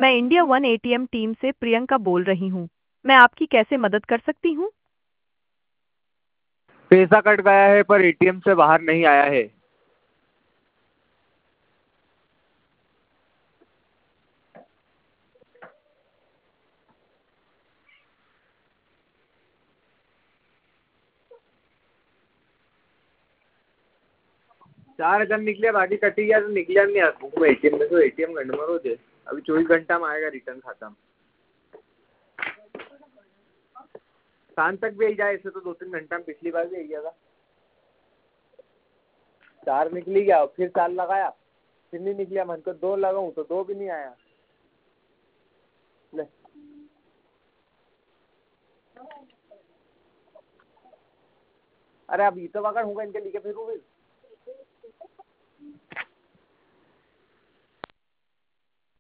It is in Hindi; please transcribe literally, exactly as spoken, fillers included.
मैं इंडिया वन एटीएम टीम से प्रियंका बोल रही हूँ। मैं आपकी कैसे मदद कर सकती हूँ? पैसा कट गया है पर एटीएम से बाहर नहीं आया है। चार हजार निकले, बाकी कटी गया तो निकला नहीं एटीएम में। तो एटीएम घंटे में रोज अभी चौबीस घंटा में आएगा रिटर्न खाता में। शाम तक भी जाए ऐसे तो दो तीन घंटा में पिछली बार भी आई गया था। चार निकली गया, फिर चार लगाया, फिर नहीं निकलिया। मन को दो लगाऊं तो दो भी नहीं आया। ले अरे अब ये तो अगर होगा इनके लिखे फिर